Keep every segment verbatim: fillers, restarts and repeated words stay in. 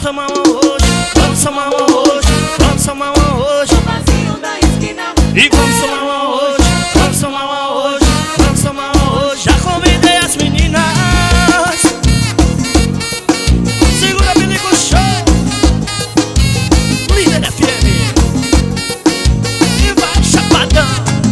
Vamos tomar uma hoje, vamos tomar uma hoje, vamos tomar uma hoje. E vamos tomar uma hoje, vamos tomar uma hoje, vamos tomar uma hoje. Já convidei as meninas. Segura Bilico Show, Líder F M. E vai chapadão.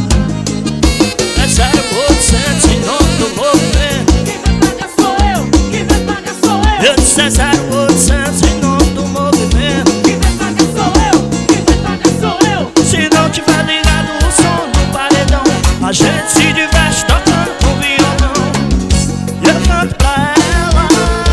É zero oitocentos em nome do movimento. Quem vai pagar sou eu, quem vai pagar sou eu. Eu disse é zero oitocentos em nome do movimento. Quem vai pagar sou eu, quem vai pagar sou eu. Se não tiver ligado o som do paredão, a gente se diverte tocando com violão. E eu canto pra ela.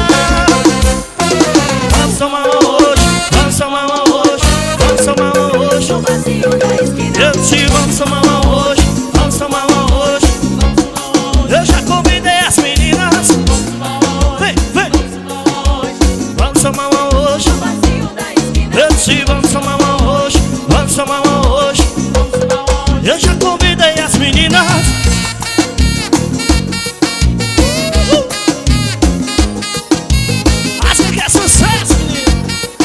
Vamos tomar uma hoje, vamos tomar uma hoje, vamos tomar uma hoje. No vazio da esquina. Eu disse vamos tomar uma hoje, vamos tomar uma hoje. Vamos tomar uma hoje, Eu já convidei as meninas. vamos tomar uma hoje, Vem, vem, vamos tomar uma hoje. vamos tomar uma hoje. No vazio da esquina. Eu disse vamos tomar uma hoje, vamos tomar uma hoje. Vamos tomar uma hoje. Eu já convidei as meninas. Uh! Acha que é sucesso, menino?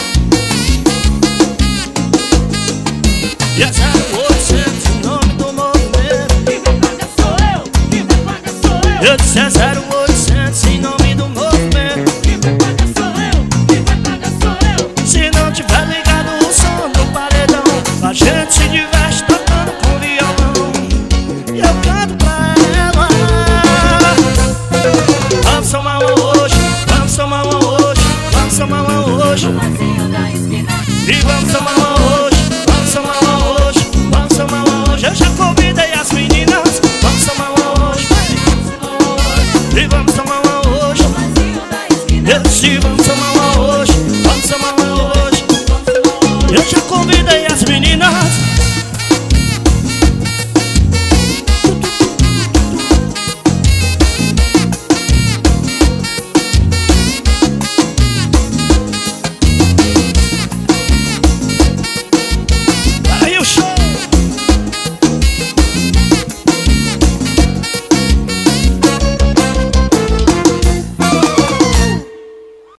E é zero oitocentos em nome do movimento. Quem vai pagar sou eu, quem vai pagar sou eu. Eu disse é zero oitocentos em nome do movimento. Quem vai pagar sou eu, quem vai pagar sou eu. Se não tiver ligado o som do paredão, a gente se diverte tocando com violão. E eu canto pra ela. Vamos tomar uma hoje, vamos tomar uma hoje, vamos tomar uma hoje. No vazio da esquina. E vamos tomar uma hoje, vamos tomar uma hoje, vamos tomar uma hoje. Eu já convidei as meninas. Vamos tomar uma hoje, e vamos tomar uma hoje. No vazio da esquina. Eu disse vamos tomar uma hoje, vamos tomar uma hoje. Vamos tomar uma hoje. Eu já convidei